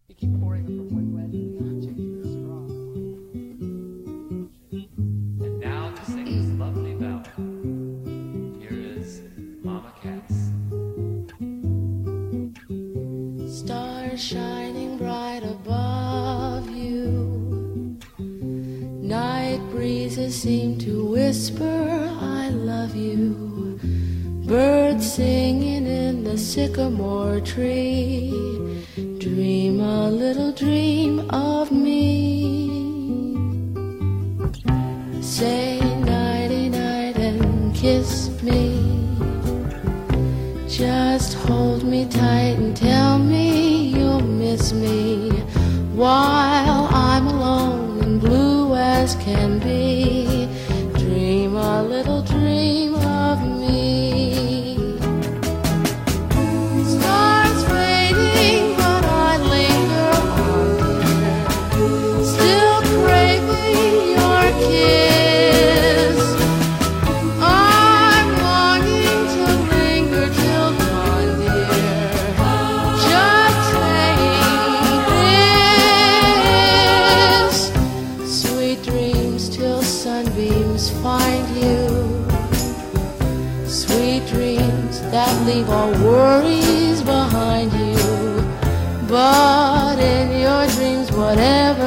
You keep pouring it from one glass to the other, changing the straw. And now to sing this lovely ballad, here is Mama Cass. Stars shining bright above you, night breezes seem to whisper, I love you. Birds singing in the sycamore tree, dream a little dream of me. Say nighty-night and kiss me. Just hold me tight and tell me you'll miss me while I'm alone and blue as can be. Dream a little dream of me. Stars fading, but I linger on, dear, still craving your kiss. I'm longing to linger till dawn, dear, just saying this. Sweet dreams till sunbeams find you, sweet dreams that leave all worries behind you. But in your dreams, whatever